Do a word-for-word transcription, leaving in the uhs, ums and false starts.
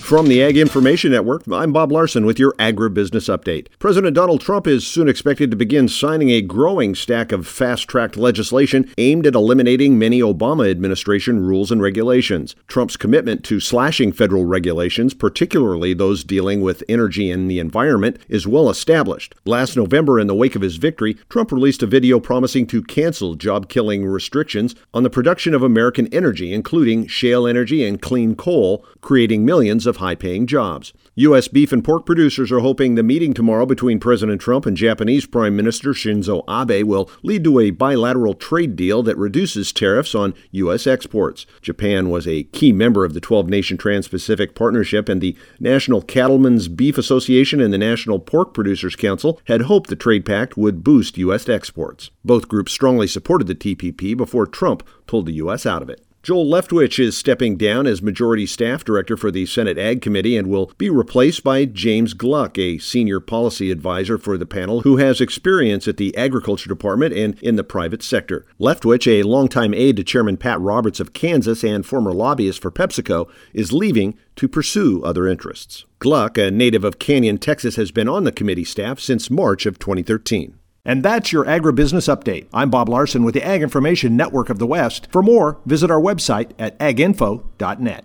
From the Ag Information Network, I'm Bob Larson with your Agribusiness Update. President Donald Trump is soon expected to begin signing a growing stack of fast-tracked legislation aimed at eliminating many Obama administration rules and regulations. Trump's commitment to slashing federal regulations, particularly those dealing with energy and the environment, is well established. Last November, in the wake of his victory, Trump released a video promising to cancel job-killing restrictions on the production of American energy, including shale energy and clean coal, creating millions of high-paying jobs. U S beef and pork producers are hoping the meeting tomorrow between President Trump and Japanese Prime Minister Shinzo Abe will lead to a bilateral trade deal that reduces tariffs on U S exports. Japan was a key member of the twelve-nation Trans-Pacific Partnership, and the National Cattlemen's Beef Association and the National Pork Producers Council had hoped the trade pact would boost U S exports. Both groups strongly supported the T P P before Trump pulled the U S out of it. Joel Leftwich is stepping down as Majority Staff Director for the Senate Ag Committee and will be replaced by James Gluck, a senior policy advisor for the panel who has experience at the Agriculture Department and in the private sector. Leftwich, a longtime aide to Chairman Pat Roberts of Kansas and former lobbyist for PepsiCo, is leaving to pursue other interests. Gluck, a native of Canyon, Texas, has been on the committee staff since March of twenty thirteen. And that's your Agribusiness Update. I'm Bob Larson with the Ag Information Network of the West. For more, visit our website at ag info dot net.